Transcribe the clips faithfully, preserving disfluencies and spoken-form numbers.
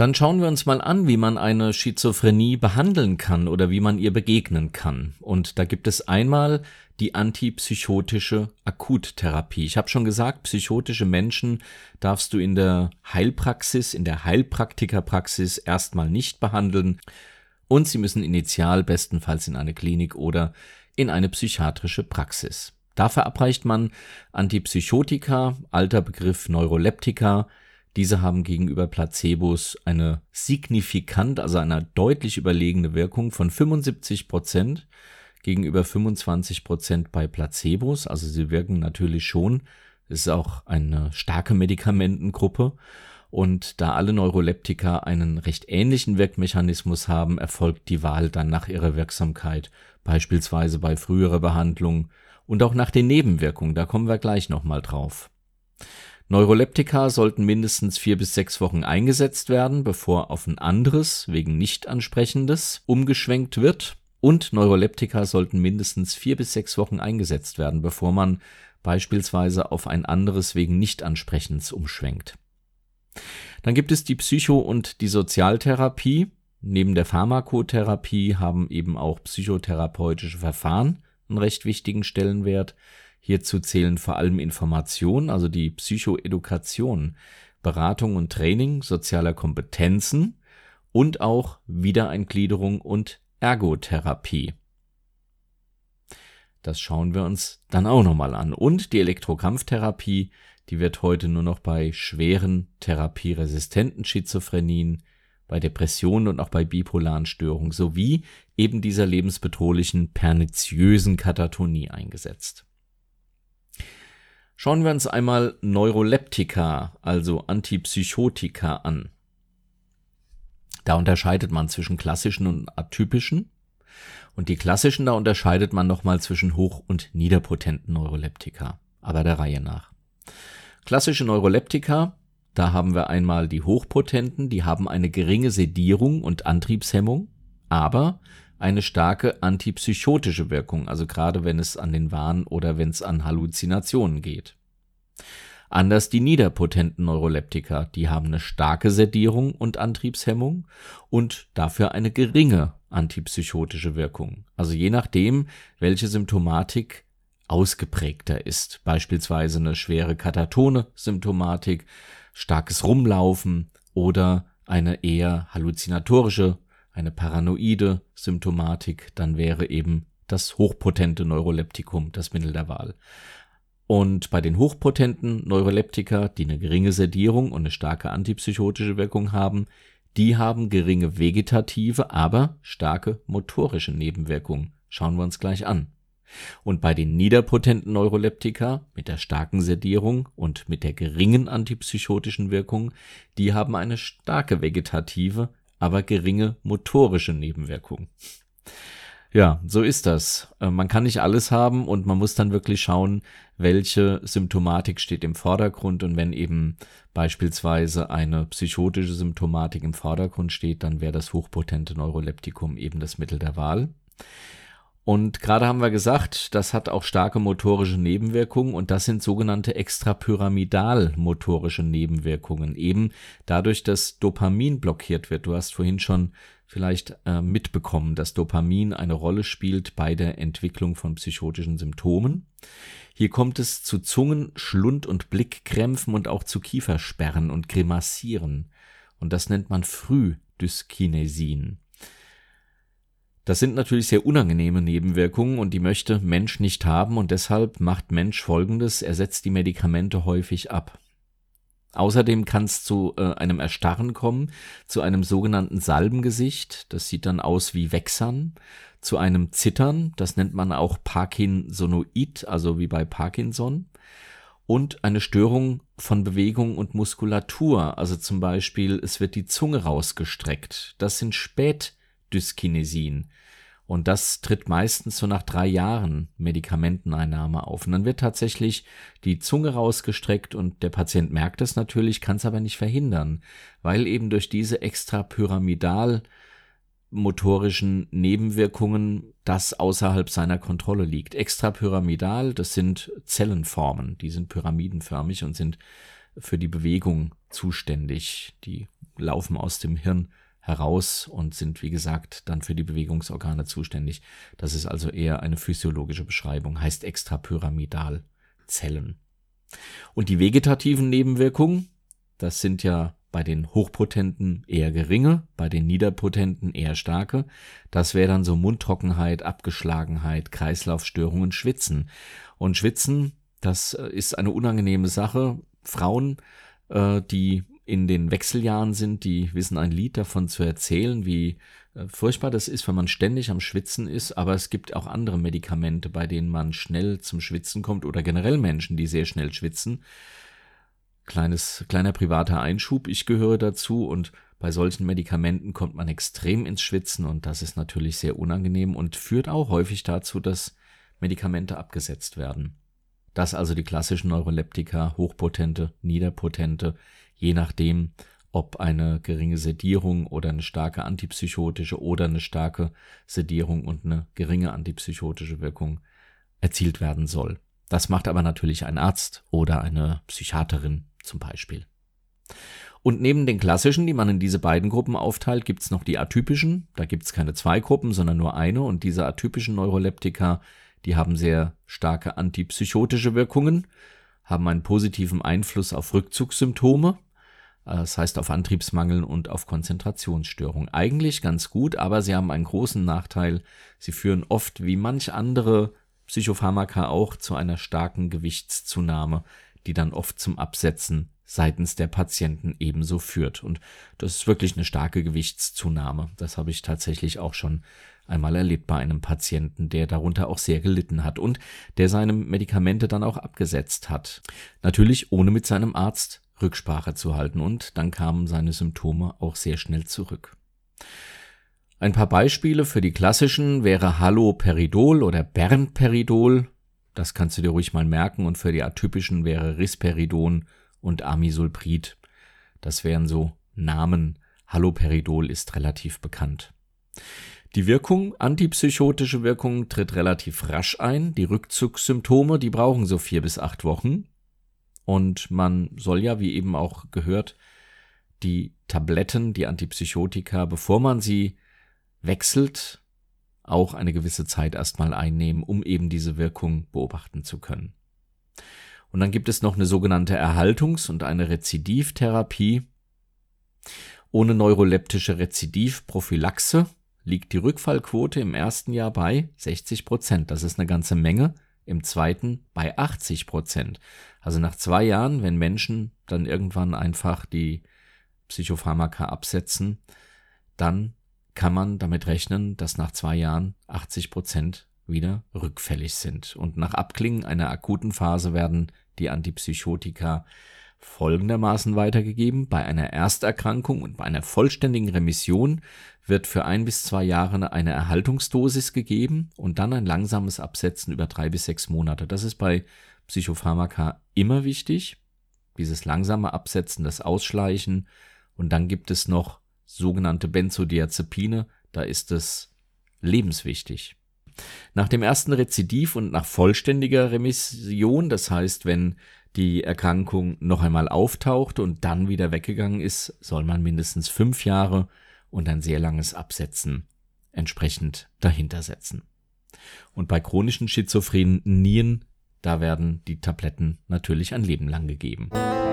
Dann schauen wir uns mal an, wie man eine Schizophrenie behandeln kann oder wie man ihr begegnen kann. Und da gibt es einmal die antipsychotische Akuttherapie. Ich habe schon gesagt, psychotische Menschen darfst du in der Heilpraxis, in der Heilpraktikerpraxis erstmal nicht behandeln und sie müssen initial bestenfalls in eine Klinik oder in eine psychiatrische Praxis. Da verabreicht man Antipsychotika, alter Begriff Neuroleptika. Diese haben gegenüber Placebos eine signifikant, also eine deutlich überlegene Wirkung von fünfundsiebzig Prozent gegenüber fünfundzwanzig Prozent bei Placebos. Also sie wirken natürlich schon. Es ist auch eine starke Medikamentengruppe. Und da alle Neuroleptika einen recht ähnlichen Wirkmechanismus haben, erfolgt die Wahl dann nach ihrer Wirksamkeit, beispielsweise bei früherer Behandlung und auch nach den Nebenwirkungen. Da kommen wir gleich nochmal drauf. Neuroleptika sollten mindestens vier bis sechs Wochen eingesetzt werden, bevor auf ein anderes, wegen Nicht-Ansprechendes, umgeschwenkt wird. Und Neuroleptika sollten mindestens vier bis sechs Wochen eingesetzt werden, bevor man beispielsweise auf ein anderes wegen Nicht-Ansprechens umschwenkt. Dann gibt es die Psycho- und die Sozialtherapie. Neben der Pharmakotherapie haben eben auch psychotherapeutische Verfahren einen recht wichtigen Stellenwert. Hierzu zählen vor allem Information, also die Psychoedukation, Beratung und Training sozialer Kompetenzen und auch Wiedereingliederung und Ergotherapie. Das schauen wir uns dann auch nochmal an. Und die Elektrokampftherapie, die wird heute nur noch bei schweren therapieresistenten Schizophrenien, bei Depressionen und auch bei bipolaren Störungen sowie eben dieser lebensbedrohlichen perniziösen Katatonie eingesetzt. Schauen wir uns einmal Neuroleptika, also Antipsychotika, an. Da unterscheidet man zwischen klassischen und atypischen. Und die klassischen, da unterscheidet man nochmal zwischen hoch- und niederpotenten Neuroleptika, aber der Reihe nach. Klassische Neuroleptika, da haben wir einmal die hochpotenten, die haben eine geringe Sedierung und Antriebshemmung, aber eine starke antipsychotische Wirkung, also gerade wenn es an den Wahn oder wenn es an Halluzinationen geht. Anders die niederpotenten Neuroleptika, die haben eine starke Sedierung und Antriebshemmung und dafür eine geringe antipsychotische Wirkung. Also je nachdem, welche Symptomatik ausgeprägter ist, beispielsweise eine schwere katatone Symptomatik, starkes Rumlaufen oder eine eher halluzinatorische, eine paranoide Symptomatik, dann wäre eben das hochpotente Neuroleptikum das Mittel der Wahl. Und bei den hochpotenten Neuroleptika, die eine geringe Sedierung und eine starke antipsychotische Wirkung haben, die haben geringe vegetative, aber starke motorische Nebenwirkungen. Schauen wir uns gleich an. Und bei den niederpotenten Neuroleptika mit der starken Sedierung und mit der geringen antipsychotischen Wirkung, die haben eine starke vegetative, aber geringe motorische Nebenwirkung. Ja, so ist das. Man kann nicht alles haben und man muss dann wirklich schauen, welche Symptomatik steht im Vordergrund. Und wenn eben beispielsweise eine psychotische Symptomatik im Vordergrund steht, dann wäre das hochpotente Neuroleptikum eben das Mittel der Wahl. Und gerade haben wir gesagt, das hat auch starke motorische Nebenwirkungen und das sind sogenannte extrapyramidal-motorische Nebenwirkungen. Eben dadurch, dass Dopamin blockiert wird. Du hast vorhin schon vielleicht äh, mitbekommen, dass Dopamin eine Rolle spielt bei der Entwicklung von psychotischen Symptomen. Hier kommt es zu Zungen-, Schlund- und Blickkrämpfen und auch zu Kiefersperren und Grimassieren. Und das nennt man Frühdyskinesien. Das sind natürlich sehr unangenehme Nebenwirkungen und die möchte Mensch nicht haben und deshalb macht Mensch Folgendes, er setzt die Medikamente häufig ab. Außerdem kann es zu äh, einem Erstarren kommen, zu einem sogenannten Salbengesicht, das sieht dann aus wie Wechsern, zu einem Zittern, das nennt man auch Parkinsonoid, also wie bei Parkinson, und eine Störung von Bewegung und Muskulatur, also zum Beispiel es wird die Zunge rausgestreckt, das sind Spätdyskinesien. Und das tritt meistens so nach drei Jahren Medikamenteneinnahme auf. Und dann wird tatsächlich die Zunge rausgestreckt und der Patient merkt es natürlich, kann es aber nicht verhindern, weil eben durch diese extrapyramidal-motorischen Nebenwirkungen das außerhalb seiner Kontrolle liegt. Extrapyramidal, das sind Zellenformen, die sind pyramidenförmig und sind für die Bewegung zuständig. Die laufen aus dem Hirn heraus und sind, wie gesagt, dann für die Bewegungsorgane zuständig. Das ist also eher eine physiologische Beschreibung, heißt Extrapyramidalzellen. Und die vegetativen Nebenwirkungen, das sind ja bei den Hochpotenten eher geringe, bei den Niederpotenten eher starke. Das wäre dann so Mundtrockenheit, Abgeschlagenheit, Kreislaufstörungen, Schwitzen. Und Schwitzen, das ist eine unangenehme Sache. Frauen, äh, die in den Wechseljahren sind, die wissen ein Lied davon zu erzählen, wie äh, furchtbar das ist, wenn man ständig am Schwitzen ist. Aber es gibt auch andere Medikamente, bei denen man schnell zum Schwitzen kommt oder generell Menschen, die sehr schnell schwitzen. Kleines, kleiner privater Einschub, ich gehöre dazu und bei solchen Medikamenten kommt man extrem ins Schwitzen und das ist natürlich sehr unangenehm und führt auch häufig dazu, dass Medikamente abgesetzt werden. Das also die klassischen Neuroleptika, hochpotente, niederpotente, je nachdem, ob eine geringe Sedierung oder eine starke antipsychotische oder eine starke Sedierung und eine geringe antipsychotische Wirkung erzielt werden soll. Das macht aber natürlich ein Arzt oder eine Psychiaterin zum Beispiel. Und neben den klassischen, die man in diese beiden Gruppen aufteilt, gibt es noch die atypischen. Da gibt es keine zwei Gruppen, sondern nur eine. Und diese atypischen Neuroleptika, die haben sehr starke antipsychotische Wirkungen, haben einen positiven Einfluss auf Rückzugssymptome, das heißt auf Antriebsmangel und auf Konzentrationsstörung. Eigentlich ganz gut, aber sie haben einen großen Nachteil. Sie führen oft, wie manch andere Psychopharmaka auch, zu einer starken Gewichtszunahme, die dann oft zum Absetzen seitens der Patienten ebenso führt. Und das ist wirklich eine starke Gewichtszunahme. Das habe ich tatsächlich auch schon einmal erlebt bei einem Patienten, der darunter auch sehr gelitten hat und der seine Medikamente dann auch abgesetzt hat. Natürlich ohne mit seinem Arzt Rücksprache zu halten und dann kamen seine Symptome auch sehr schnell zurück. Ein paar Beispiele für die klassischen wäre Haloperidol oder Bernperidol. Das kannst du dir ruhig mal merken. Und für die atypischen wäre Risperidon und Amisulprid. Das wären so Namen. Haloperidol ist relativ bekannt. Die Wirkung, antipsychotische Wirkung, tritt relativ rasch ein. Die Rückzugssymptome, die brauchen so vier bis acht Wochen. Und man soll ja, wie eben auch gehört, die Tabletten, die Antipsychotika, bevor man sie wechselt, auch eine gewisse Zeit erstmal einnehmen, um eben diese Wirkung beobachten zu können. Und dann gibt es noch eine sogenannte Erhaltungs- und eine Rezidivtherapie. Ohne neuroleptische Rezidivprophylaxe liegt die Rückfallquote im ersten Jahr bei sechzig Prozent. Das ist eine ganze Menge. Im zweiten bei achtzig Prozent. Also nach zwei Jahren, wenn Menschen dann irgendwann einfach die Psychopharmaka absetzen, dann kann man damit rechnen, dass nach zwei Jahren achtzig Prozent wieder rückfällig sind. Und nach Abklingen einer akuten Phase werden die Antipsychotika folgendermaßen weitergegeben. Bei einer Ersterkrankung und bei einer vollständigen Remission wird für ein bis zwei Jahre eine Erhaltungsdosis gegeben und dann ein langsames Absetzen über drei bis sechs Monate. Das ist bei Psychopharmaka immer wichtig, dieses langsame Absetzen, das Ausschleichen. Und dann gibt es noch sogenannte Benzodiazepine, da ist es lebenswichtig. Nach dem ersten Rezidiv und nach vollständiger Remission, das heißt, wenn die Erkrankung noch einmal auftaucht und dann wieder weggegangen ist, soll man mindestens fünf Jahre und ein sehr langes Absetzen entsprechend dahinter setzen. Und bei chronischen Schizophrenien, da werden die Tabletten natürlich ein Leben lang gegeben.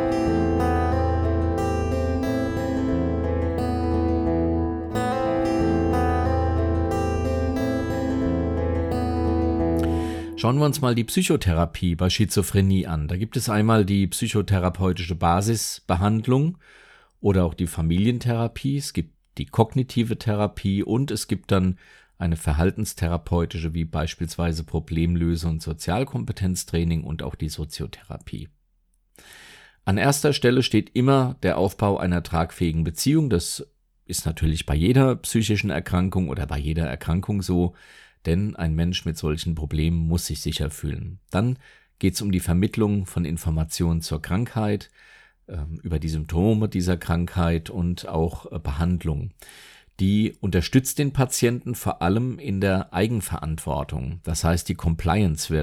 Schauen wir uns mal die Psychotherapie bei Schizophrenie an. Da gibt es einmal die psychotherapeutische Basisbehandlung oder auch die Familientherapie. Es gibt die kognitive Therapie und es gibt dann eine verhaltenstherapeutische, wie beispielsweise Problemlöse- und Sozialkompetenztraining und auch die Soziotherapie. An erster Stelle steht immer der Aufbau einer tragfähigen Beziehung. Das ist natürlich bei jeder psychischen Erkrankung oder bei jeder Erkrankung so. Denn ein Mensch mit solchen Problemen muss sich sicher fühlen. Dann geht es um die Vermittlung von Informationen zur Krankheit, äh, über die Symptome dieser Krankheit und auch äh, Behandlung. Die unterstützt den Patienten vor allem in der Eigenverantwortung. Das heißt, die Compliance wird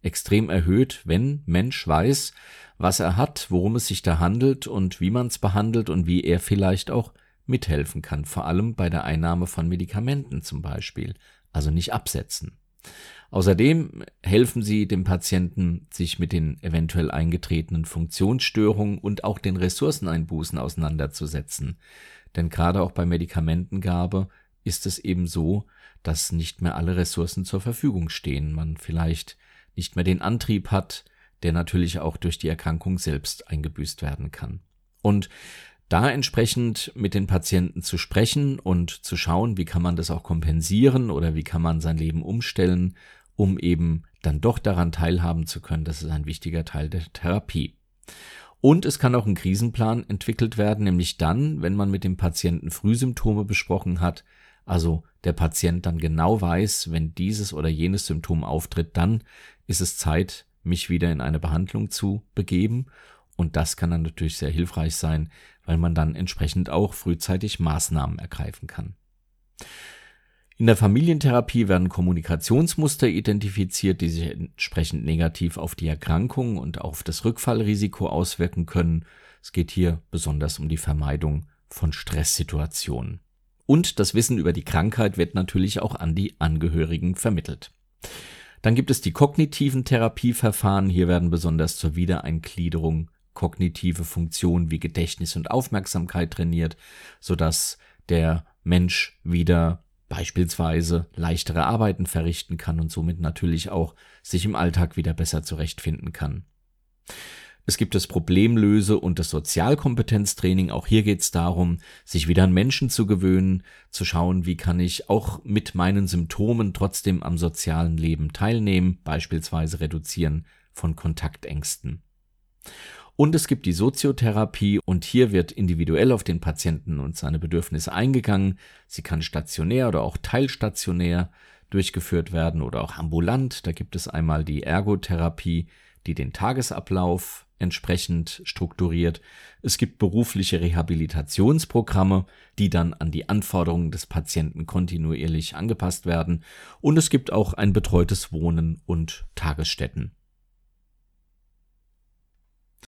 extrem erhöht, wenn Mensch weiß, was er hat, worum es sich da handelt und wie man es behandelt und wie er vielleicht auch mithelfen kann, vor allem bei der Einnahme von Medikamenten zum Beispiel, also nicht absetzen. Außerdem helfen sie dem Patienten, sich mit den eventuell eingetretenen Funktionsstörungen und auch den Ressourceneinbußen auseinanderzusetzen. Denn gerade auch bei Medikamentengabe ist es eben so, dass nicht mehr alle Ressourcen zur Verfügung stehen. Man vielleicht nicht mehr den Antrieb hat, der natürlich auch durch die Erkrankung selbst eingebüßt werden kann. Und da entsprechend mit den Patienten zu sprechen und zu schauen, wie kann man das auch kompensieren oder wie kann man sein Leben umstellen, um eben dann doch daran teilhaben zu können, das ist ein wichtiger Teil der Therapie. Und es kann auch ein Krisenplan entwickelt werden, nämlich dann, wenn man mit dem Patienten Frühsymptome besprochen hat, also der Patient dann genau weiß, wenn dieses oder jenes Symptom auftritt, dann ist es Zeit, mich wieder in eine Behandlung zu begeben. Und das kann dann natürlich sehr hilfreich sein, weil man dann entsprechend auch frühzeitig Maßnahmen ergreifen kann. In der Familientherapie werden Kommunikationsmuster identifiziert, die sich entsprechend negativ auf die Erkrankung und auf das Rückfallrisiko auswirken können. Es geht hier besonders um die Vermeidung von Stresssituationen. Und das Wissen über die Krankheit wird natürlich auch an die Angehörigen vermittelt. Dann gibt es die kognitiven Therapieverfahren. Hier werden besonders zur Wiedereingliederung kognitive Funktionen wie Gedächtnis und Aufmerksamkeit trainiert, sodass der Mensch wieder beispielsweise leichtere Arbeiten verrichten kann und somit natürlich auch sich im Alltag wieder besser zurechtfinden kann. Es gibt das Problemlöse- und das Sozialkompetenztraining. Auch hier geht es darum, sich wieder an Menschen zu gewöhnen, zu schauen, wie kann ich auch mit meinen Symptomen trotzdem am sozialen Leben teilnehmen, beispielsweise Reduzieren von Kontaktängsten. Und es gibt die Soziotherapie und hier wird individuell auf den Patienten und seine Bedürfnisse eingegangen. Sie kann stationär oder auch teilstationär durchgeführt werden oder auch ambulant. Da gibt es einmal die Ergotherapie, die den Tagesablauf entsprechend strukturiert. Es gibt berufliche Rehabilitationsprogramme, die dann an die Anforderungen des Patienten kontinuierlich angepasst werden. Und es gibt auch ein betreutes Wohnen und Tagesstätten.